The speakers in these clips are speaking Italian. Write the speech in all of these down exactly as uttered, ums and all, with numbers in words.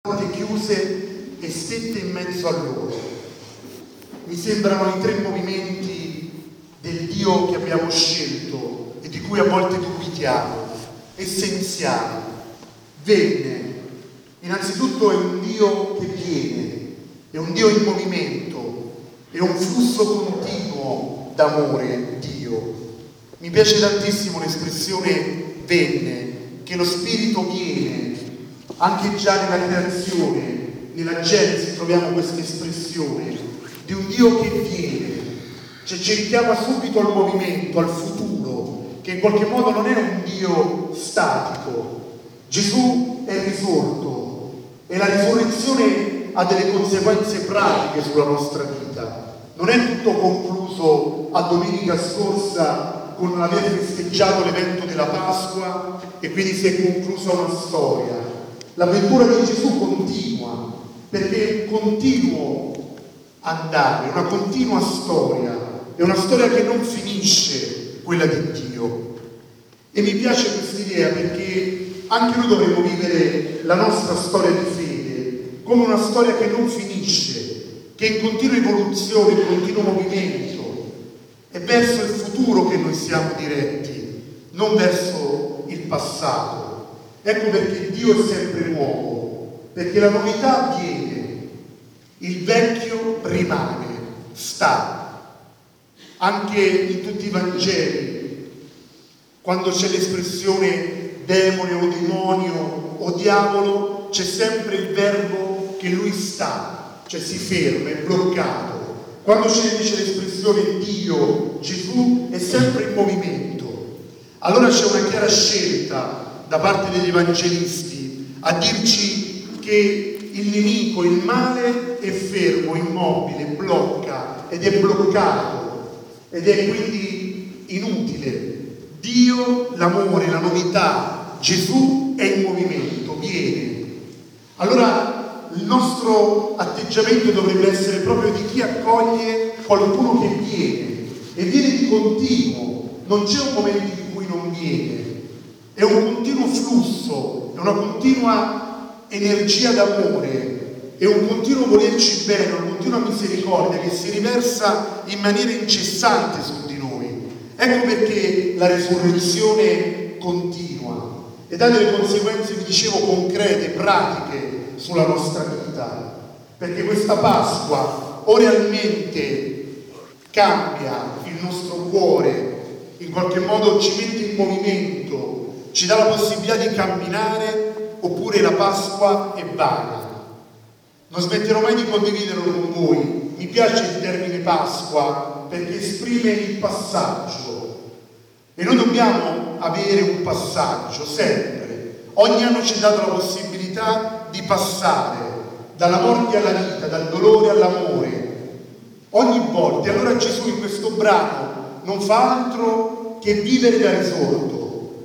porte chiuse e stette in mezzo a loro. Mi sembrano i tre movimenti del Dio che abbiamo scelto e di cui a volte dubitiamo, essenziali. Venne. Innanzitutto è un Dio che viene, è un Dio in movimento, è un flusso continuo d'amore, Dio. Mi piace tantissimo l'espressione venne, che lo Spirito viene. Anche già nella creazione, nella Genesi troviamo questa espressione di un Dio che viene, cioè ci richiama subito al movimento, al futuro, che in qualche modo non è un Dio statico. Gesù è risorto e la risurrezione ha delle conseguenze pratiche sulla nostra vita. Non è tutto concluso a domenica scorsa con l'aver festeggiato l'evento della Pasqua e quindi si è conclusa una storia. L'avventura di Gesù continua, perché è un continuo andare, una continua storia, è una storia che non finisce, quella di Dio. E mi piace questa idea perché anche noi dovremmo vivere la nostra storia di fede come una storia che non finisce, che è in continua evoluzione, in continuo movimento. È verso il futuro che noi siamo diretti, non verso il passato. Ecco perché Dio è sempre nuovo, perché la novità avviene, il vecchio rimane, sta. Anche in tutti i Vangeli, quando c'è l'espressione demone o demonio o diavolo, c'è sempre il verbo che lui sta, cioè si ferma, è bloccato. Quando c'è invece l'espressione Dio, Gesù, è sempre in movimento. Allora c'è una chiara scelta da parte degli evangelisti a dirci che il nemico, il male è fermo, immobile, blocca ed è bloccato ed è quindi inutile. Dio, l'amore, la novità, Gesù è in movimento, viene. Allora il nostro atteggiamento dovrebbe essere proprio di chi accoglie qualcuno che viene e viene di continuo, non c'è un momento in cui non viene. È un continuo flusso, è una continua energia d'amore, è un continuo volerci bene, una continua misericordia che si riversa in maniera incessante su di noi. Ecco perché la resurrezione continua ed ha delle conseguenze, vi dicevo, concrete, pratiche sulla nostra vita. Perché questa Pasqua o realmente cambia il nostro cuore, in qualche modo ci mette in movimento, ci dà la possibilità di camminare, oppure la Pasqua è vana. Non smetterò mai di condividerlo con voi. Mi piace il termine Pasqua perché esprime il passaggio e noi dobbiamo avere un passaggio sempre. Ogni anno ci è data la possibilità di passare dalla morte alla vita, dal dolore all'amore, ogni volta. E allora Gesù in questo brano non fa altro che vivere da risorto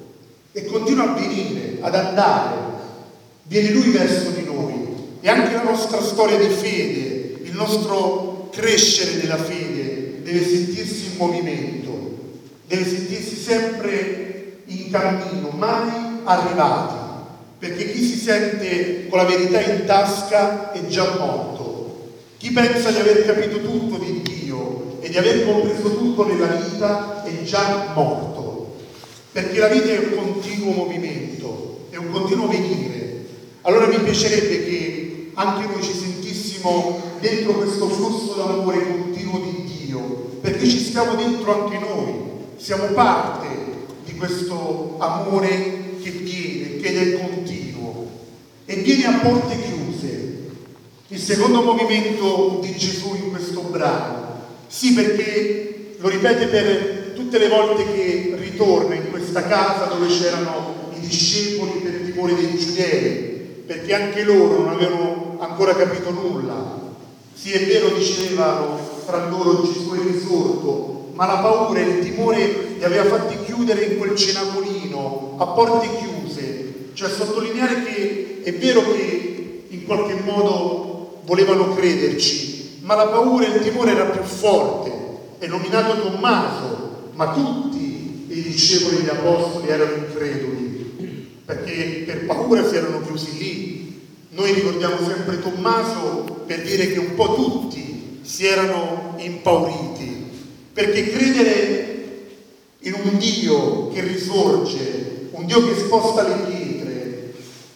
e continua a venire, ad andare, viene Lui verso di noi. E anche la nostra storia di fede, il nostro crescere nella fede deve sentirsi in movimento, deve sentirsi sempre in cammino, mai arrivati, perché chi si sente con la verità in tasca è già morto. Chi pensa di aver capito tutto di Dio e di aver compreso tutto nella vita è già morto. Perché la vita è un continuo movimento, è un continuo venire. Allora mi piacerebbe che anche noi ci sentissimo dentro questo flusso d'amore continuo di Dio, perché ci stiamo dentro anche noi, siamo parte di questo amore che viene, che è continuo e viene a porte chiuse. Il secondo movimento di Gesù in questo brano, sì, perché lo ripete per tutte le volte che ritorna in questa casa dove c'erano i discepoli per timore dei giudei, perché anche loro non avevano ancora capito nulla. Sì, è vero, dicevano fra loro Gesù è risorto, ma la paura e il timore li aveva fatti chiudere in quel cenacolino a porte chiuse, cioè sottolineare che è vero che in qualche modo volevano crederci, ma la paura e il timore era più forte. È nominato Tommaso, ma tutti i discepoli e gli apostoli erano increduli, perché per paura si erano chiusi lì. Noi ricordiamo sempre Tommaso per dire che un po' tutti si erano impauriti, perché credere in un Dio che risorge, un Dio che sposta le pietre,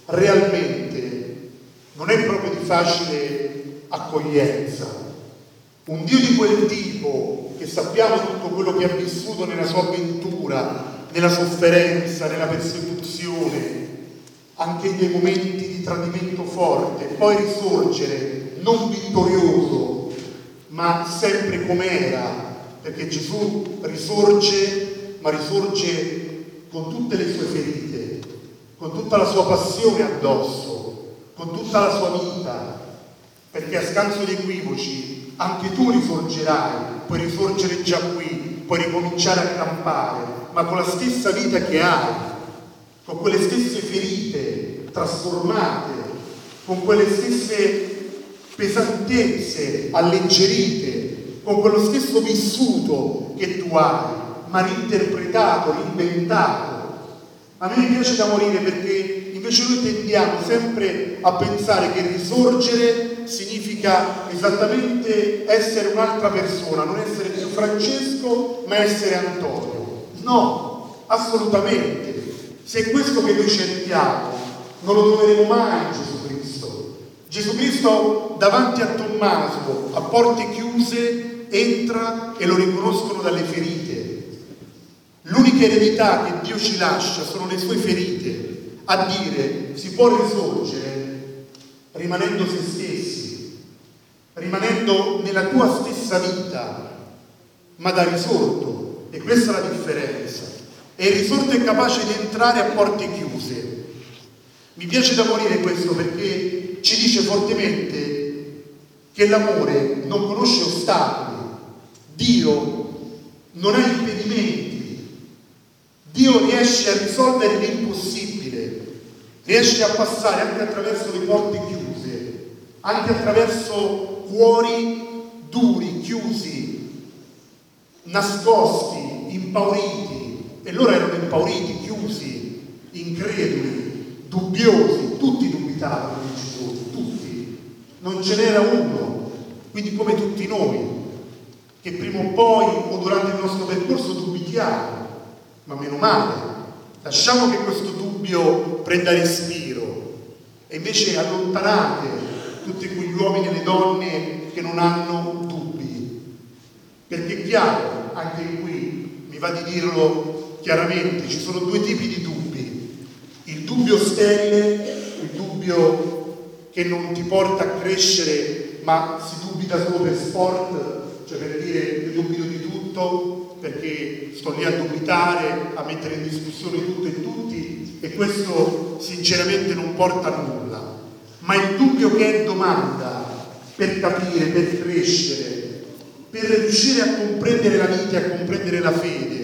realmente non è proprio di facile accoglienza. Un Dio di quel tipo, che sappiamo tutto quello che ha vissuto nella sua avventura, nella sofferenza, nella persecuzione, anche nei momenti di tradimento forte, poi risorgere non vittorioso, ma sempre com'era, perché Gesù risorge, ma risorge con tutte le sue ferite, con tutta la sua passione addosso, con tutta la sua vita, perché a scanso di equivoci anche tu risorgerai, puoi risorgere già qui, puoi ricominciare a campare, ma con la stessa vita che hai, con quelle stesse ferite trasformate, con quelle stesse pesantezze alleggerite, con quello stesso vissuto che tu hai, ma reinterpretato, reinventato. A me mi piace da morire perché invece noi tendiamo sempre a pensare che risorgere significa esattamente essere un'altra persona, non essere più Francesco, ma essere Antonio. No, assolutamente. Se è questo che noi cerchiamo, non lo troveremo mai in Gesù Cristo. Gesù Cristo davanti a Tommaso, a porte chiuse, entra e lo riconoscono dalle ferite. L'unica eredità che Dio ci lascia sono le sue ferite, a dire si può risorgere rimanendo se stessi, rimanendo nella tua stessa vita, ma da risorto. E questa è la differenza. E il risorto è capace di entrare a porte chiuse. Mi piace da morire questo perché ci dice fortemente che l'amore non conosce ostacoli, Dio non ha impedimenti, Dio riesce a risolvere l'impossibile, riesce a passare anche attraverso le porte chiuse, anche attraverso cuori duri, chiusi, nascosti, impauriti. E loro erano impauriti, chiusi, increduli, dubbiosi, tutti dubitavano di Gesù, tutti, non ce n'era uno, quindi come tutti noi, che prima o poi o durante il nostro percorso dubitiamo, ma meno male, lasciamo che questo dubbio prenda respiro e invece allontanate tutti quegli uomini e le donne che non hanno dubbi, perché è chiaro, anche qui mi va di dirlo chiaramente, ci sono due tipi di dubbi: il dubbio sterile, il dubbio che non ti porta a crescere ma si dubita solo per sport, cioè per dire io dubito di tutto perché sto lì a dubitare, a mettere in discussione tutto e tutti, e questo sinceramente non porta a nulla. Ma il dubbio che è domanda per capire, per crescere, per riuscire a comprendere la vita e a comprendere la fede,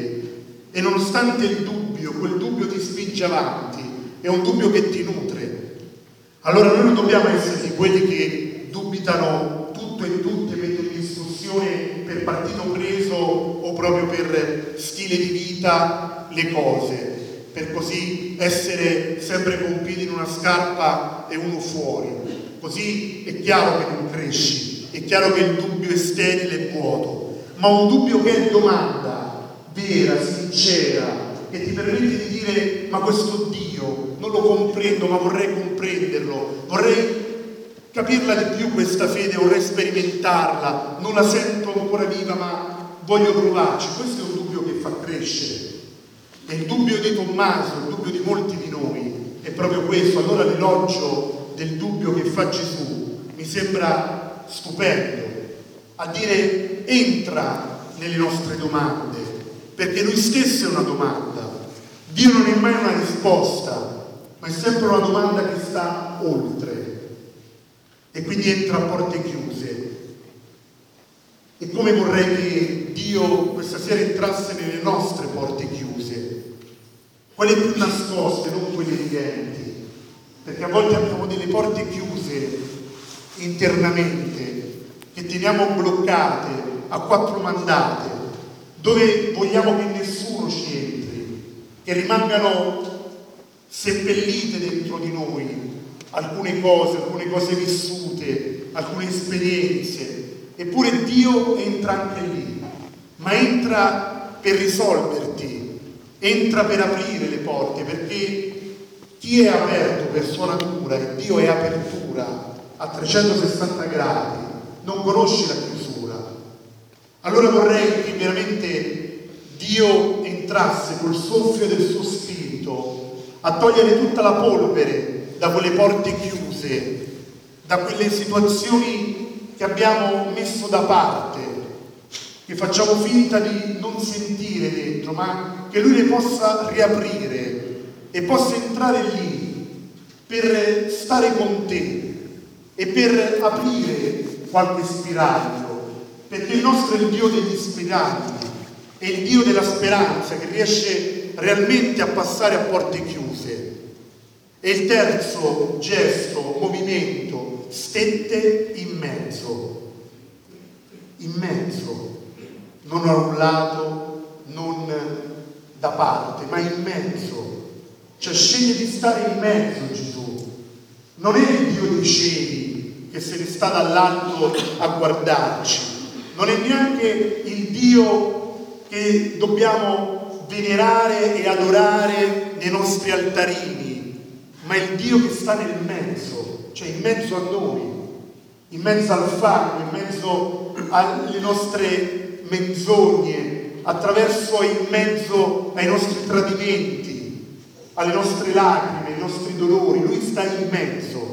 e nonostante il dubbio, quel dubbio ti spinge avanti, è un dubbio che ti nutre. Allora noi non dobbiamo essere di quelli che dubitano tutto e tutti e mettono in discussione per partito preso o proprio per stile di vita le cose, per così essere sempre con piedi in una scarpa e uno fuori. Così è chiaro che non cresci, è chiaro che il dubbio è sterile e vuoto, ma un dubbio che è domanda vera, sincera, che ti permette di dire ma questo Dio non lo comprendo, ma vorrei comprenderlo, vorrei capirla di più questa fede, vorrei sperimentarla, non la sento ancora viva ma voglio provarci. Questo è un dubbio che fa crescere. E il dubbio di Tommaso, il dubbio di molti di noi è proprio questo. Allora l'elogio del dubbio che fa Gesù mi sembra stupendo, a dire entra nelle nostre domande, perché lui stesso è una domanda. Dio non è mai una risposta, ma è sempre una domanda che sta oltre, e quindi entra a porte chiuse. E come vorrei che Dio questa sera entrasse nelle nostre porte chiuse, quelle più nascoste, non quelle evidenti, perché a volte abbiamo delle porte chiuse internamente che teniamo bloccate a quattro mandate, dove vogliamo che nessuno ci entri, che rimangano seppellite dentro di noi, alcune cose, alcune cose vissute, alcune esperienze, eppure Dio entra anche lì, ma entra per risolverti, entra per aprire le porte, perché chi è aperto per sua natura, e Dio è apertura a trecentosessanta gradi, non conosce la chiusura. Allora vorrei che veramente Dio entrasse col soffio del suo spirito a togliere tutta la polvere da quelle porte chiuse, da quelle situazioni che abbiamo messo da parte, che facciamo finta di non sentire dentro, ma che Lui le possa riaprire e possa entrare lì per stare con te e per aprire qualche spiraglio, perché il nostro è il Dio degli spiragli, è il Dio della speranza che riesce realmente a passare a porte chiuse. E il terzo gesto, movimento, stette in mezzo, in mezzo, non a un lato, non da parte, ma in mezzo, cioè sceglie di stare in mezzo Gesù. Non è il Dio dei cieli che se ne sta dall'alto a guardarci, non è neanche il Dio che dobbiamo venerare e adorare nei nostri altarini, ma è il Dio che sta nel mezzo, cioè in mezzo a noi, in mezzo al fango, in mezzo alle nostre menzogne, attraverso e in mezzo ai nostri tradimenti, alle nostre lacrime, ai nostri dolori. Lui sta in mezzo.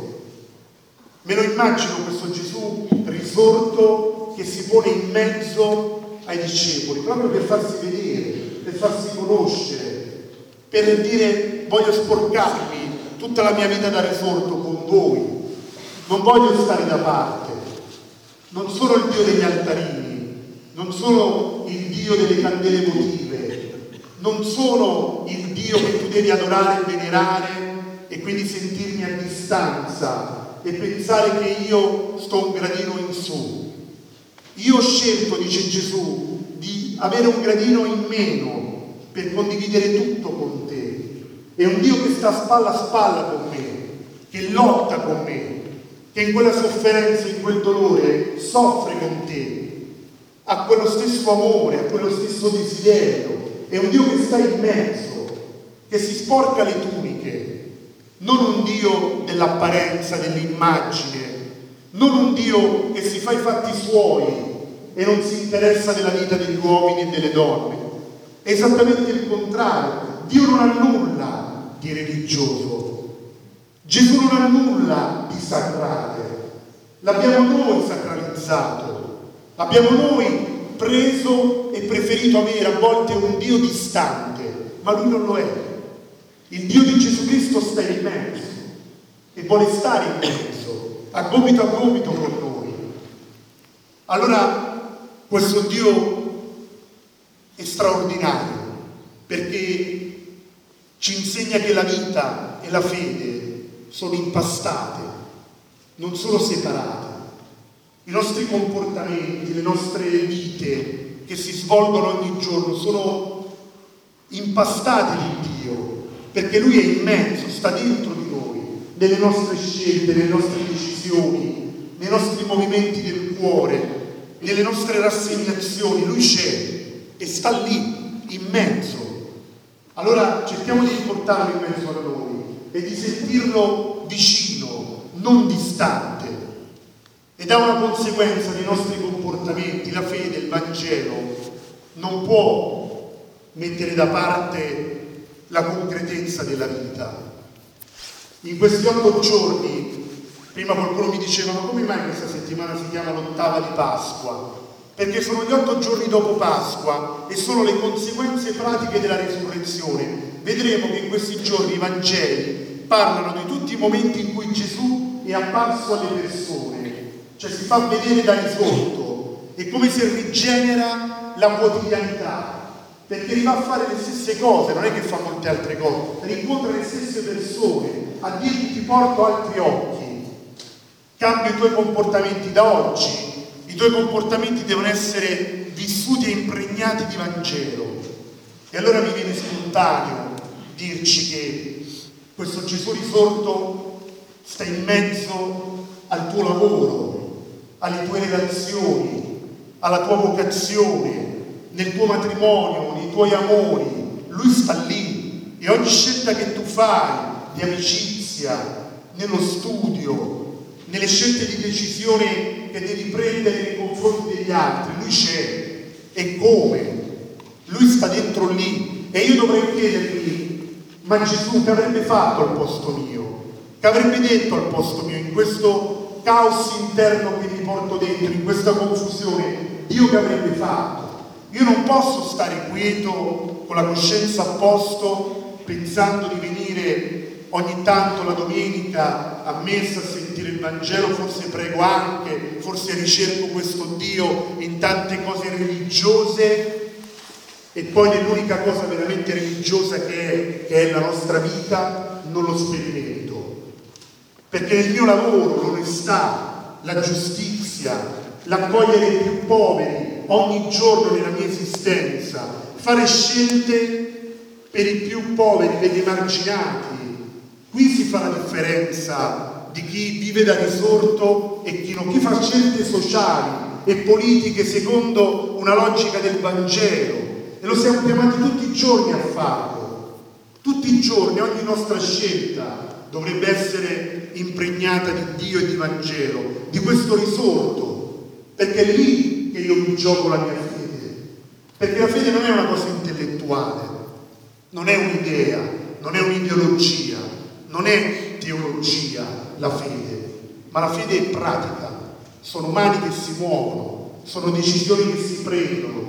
Me lo immagino questo Gesù risorto che si pone in mezzo ai discepoli, proprio per farsi vedere, per farsi conoscere, per dire: voglio sporcarmi tutta la mia vita da risorto con voi, non voglio stare da parte. Non sono il Dio degli altarini, non sono il Dio delle candele votive, non sono il Dio che tu devi adorare e venerare e quindi sentirmi a distanza e pensare che io sto un gradino in su. Io ho scelto, dice Gesù, di avere un gradino in meno per condividere tutto con te. È un Dio che sta spalla a spalla con me, che lotta con me, che in quella sofferenza, in quel dolore soffre con te, ha quello stesso amore, ha quello stesso desiderio. È un Dio che sta in mezzo, che si sporca le tuniche, non un Dio dell'apparenza, dell'immagine, non un Dio che si fa i fatti suoi e non si interessa della vita degli uomini e delle donne. È esattamente il contrario. Dio non ha nulla di religioso, Gesù non ha nulla di sacrale, l'abbiamo noi sacralizzato, abbiamo noi preso e preferito avere a volte un Dio distante, ma Lui non lo è. Il Dio di Gesù Cristo sta in mezzo e vuole stare in mezzo, a gomito a gomito con noi. Allora questo Dio è straordinario, perché ci insegna che la vita e la fede sono impastate, non sono separate. I nostri comportamenti, le nostre vite che si svolgono ogni giorno sono impastate di Dio, perché Lui è in mezzo, sta dentro di noi, nelle nostre scelte, nelle nostre decisioni, nei nostri movimenti del cuore, nelle nostre rassegnazioni. Lui c'è e sta lì, in mezzo. Allora cerchiamo di riportarlo in mezzo a noi e di sentirlo vicino, non distante. Ed ha una conseguenza nei nostri comportamenti. La fede, il Vangelo, non può mettere da parte la concretezza della vita. In questi otto giorni, prima qualcuno mi diceva: ma come mai questa settimana si chiama l'ottava di Pasqua? Perché sono gli otto giorni dopo Pasqua e sono le conseguenze pratiche della risurrezione. Vedremo che in questi giorni i Vangeli parlano di tutti i momenti in cui Gesù è apparso alle persone, cioè si fa vedere da risorto, è come se rigenera la quotidianità, perché arriva a fare le stesse cose, non è che fa molte altre cose, rincontra le stesse persone, a dirgli: ti porto altri occhi, cambia i tuoi comportamenti da oggi. I tuoi comportamenti devono essere vissuti e impregnati di Vangelo. E allora mi viene spontaneo dirci che questo Gesù risorto sta in mezzo al tuo lavoro, alle tue relazioni, alla tua vocazione, nel tuo matrimonio, nei tuoi amori. Lui sta lì e ogni scelta che tu fai di amicizia, nello studio, nelle scelte di decisione che devi prendere nei confronti degli altri, lui c'è. E come? Lui sta dentro lì. E io dovrei chiedermi: ma Gesù che avrebbe fatto al posto mio? Che avrebbe detto al posto mio in questo caos interno che mi porto dentro, in questa confusione? Dio che avrebbe fatto? Io non posso stare quieto con la coscienza a posto pensando di venire ogni tanto la domenica a messa a sentire il Vangelo, forse prego anche, forse ricerco questo Dio in tante cose religiose, e poi nell'unica cosa veramente religiosa che è, che è la nostra vita, non lo sperimento. Perché nel mio lavoro l'onestà, la giustizia, l'accogliere i più poveri ogni giorno nella mia esistenza, fare scelte per i più poveri, per gli emarginati, qui si fa la differenza di chi vive da risorto e chi non, chi fa scelte sociali e politiche secondo una logica del Vangelo, e lo siamo chiamati tutti i giorni a farlo. Tutti i giorni, ogni nostra scelta dovrebbe essere impregnata di Dio e di Vangelo, di questo risorto, perché è lì che io mi gioco la mia fede, perché la fede non è una cosa intellettuale, non è un'idea, non è un'ideologia, non è teologia la fede, ma la fede è pratica, sono mani che si muovono, sono decisioni che si prendono,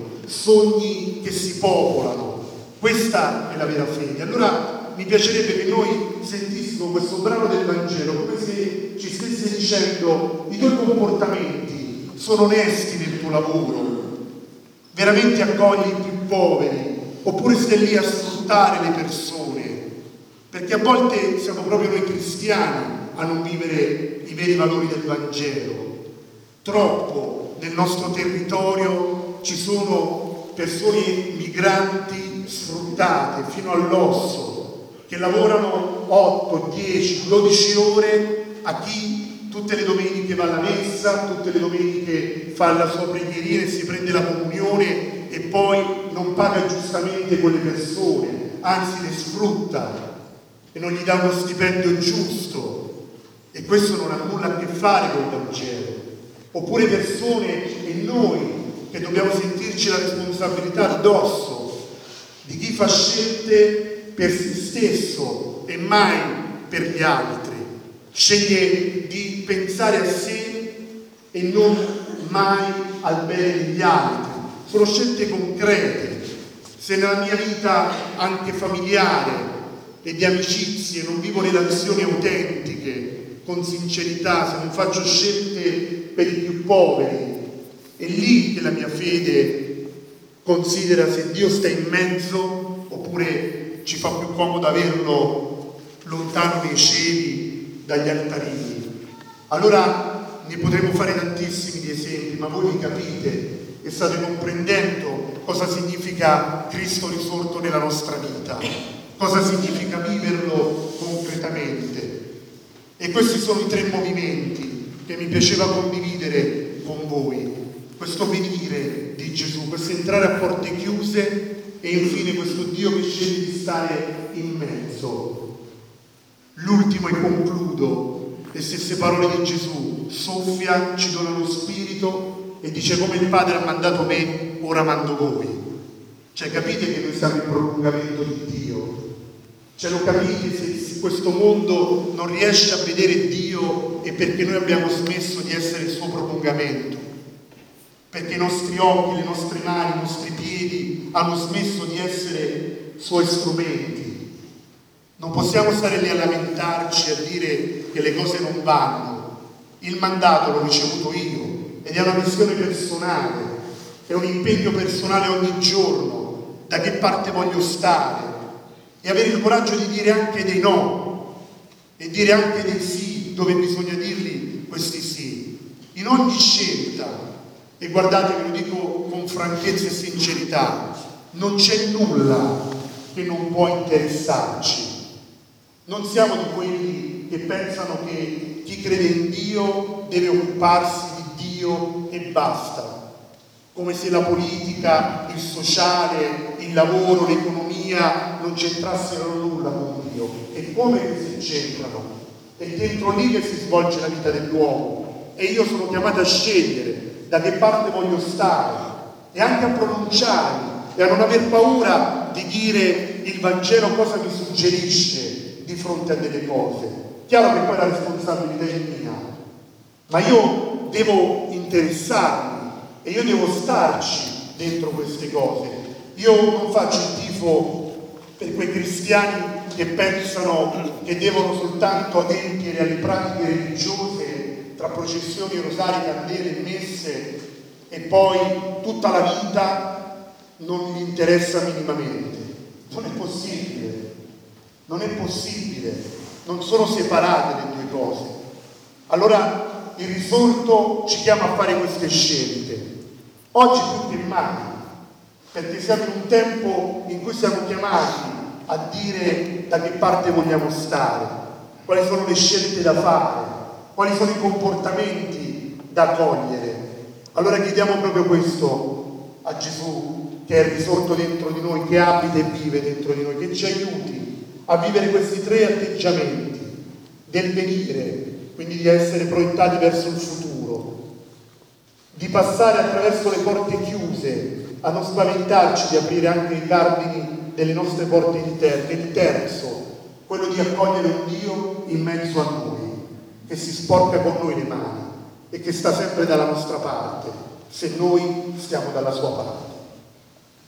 sogni che si popolano. Questa è la vera fede. Allora mi piacerebbe che noi sentissimo questo brano del Vangelo come se ci stesse dicendo: i tuoi comportamenti sono onesti nel tuo lavoro, veramente accogli i più poveri, oppure stai lì a sfruttare le persone? Perché a volte siamo proprio noi cristiani a non vivere i veri valori del Vangelo. Troppo nel nostro territorio ci sono persone migranti sfruttate fino all'osso, che lavorano otto, dieci, dodici ore a chi tutte le domeniche va alla messa, tutte le domeniche fa la sua preghierina e si prende la comunione e poi non paga giustamente quelle persone, anzi le sfrutta e non gli dà uno stipendio giusto, e questo non ha nulla a che fare con il Vangelo. Oppure persone, e noi che dobbiamo sentirci la responsabilità addosso di chi fa scelte per se stesso e mai per gli altri, sceglie di pensare a sé e non mai al bene degli altri. Sono scelte concrete. Se nella mia vita anche familiare e di amicizie non vivo relazioni autentiche, con sincerità, se non faccio scelte per i più poveri, è lì che la mia fede considera se Dio sta in mezzo oppure ci fa più comodo averlo lontano nei cieli dagli altarini. Allora ne potremo fare tantissimi di esempi, ma voi li capite e state comprendendo cosa significa Cristo risorto nella nostra vita, cosa significa viverlo concretamente. E questi sono i tre movimenti che mi piaceva condividere con voi: questo venire di Gesù, questo entrare a porte chiuse, e infine questo Dio che sceglie di stare in mezzo. L'ultimo, e concludo, le stesse parole di Gesù: soffia, ci dona lo Spirito e dice: come il Padre ha mandato me, ora mando voi. Cioè, capite che noi siamo il prolungamento di Dio? Cioè, lo capite? Se questo mondo non riesce a vedere Dio è perché noi abbiamo smesso di essere il suo prolungamento, perché i nostri occhi, le nostre mani, i nostri piedi hanno smesso di essere suoi strumenti. Non possiamo stare lì a lamentarci, a dire che le cose non vanno. Il mandato l'ho ricevuto io ed è una missione personale, è un impegno personale ogni giorno, da che parte voglio stare, e avere il coraggio di dire anche dei no e dire anche dei sì dove bisogna dirli questi sì in ogni scelta. E guardate, ve lo dico con franchezza e sincerità, non c'è nulla che non può interessarci. Non siamo di quelli che pensano che chi crede in Dio deve occuparsi di Dio e basta, come se la politica, il sociale, il lavoro, l'economia non c'entrassero nulla con Dio. E come che si c'entrano? È dentro lì che si svolge la vita dell'uomo e io sono chiamato a scegliere da che parte voglio stare e anche a pronunciare e a non aver paura di dire il Vangelo cosa mi suggerisce di fronte a delle cose. Chiaro che poi la responsabilità è mia, ma io devo interessarmi e io devo starci dentro queste cose. Io non faccio il tifo per quei cristiani che pensano che devono soltanto adempiere alle pratiche religiose tra processioni, rosari, candele e messe e poi tutta la vita non gli interessa minimamente. Non è possibile, non è possibile, non sono separate le due cose. Allora il risorto ci chiama a fare queste scelte, oggi più che mai, perché siamo in un tempo in cui siamo chiamati a dire da che parte vogliamo stare, quali sono le scelte da fare, quali sono i comportamenti da cogliere. Allora chiediamo proprio questo a Gesù, che è il risorto dentro di noi, che abita e vive dentro di noi, che ci aiuti a vivere questi tre atteggiamenti del venire, quindi di essere proiettati verso il futuro, di passare attraverso le porte chiuse, a non spaventarci di aprire anche i cardini delle nostre porte interne. Il terzo, quello di accogliere un Dio in mezzo a noi, che si sporca con noi le mani e che sta sempre dalla nostra parte, se noi stiamo dalla sua parte.